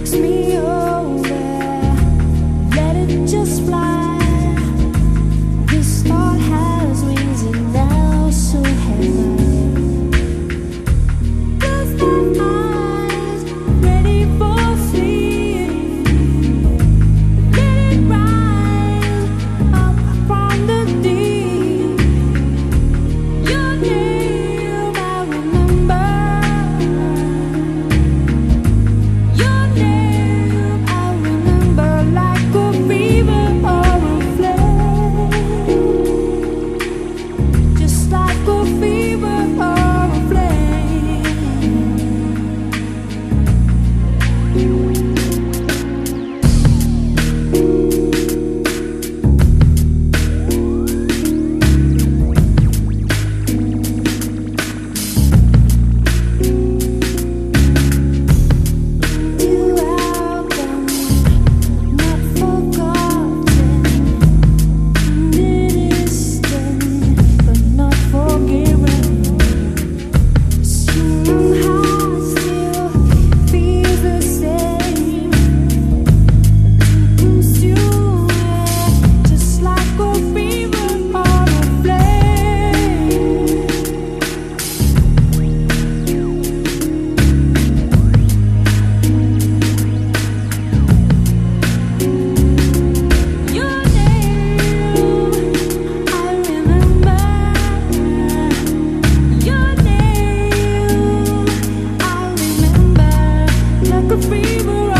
me over, let it just fly. This thought has wings and now so heavy. Close my eyes, ready for sleep. Let it rise up from the deep. Your name I remember. Your name I remember like a fever or a flame. Just like a fever or a flame. You have been not forgotten, distant but not forgiven. Somehow still feels the same. Consume it just like a fever or a flame. Your name I remember. Your name I remember like a fever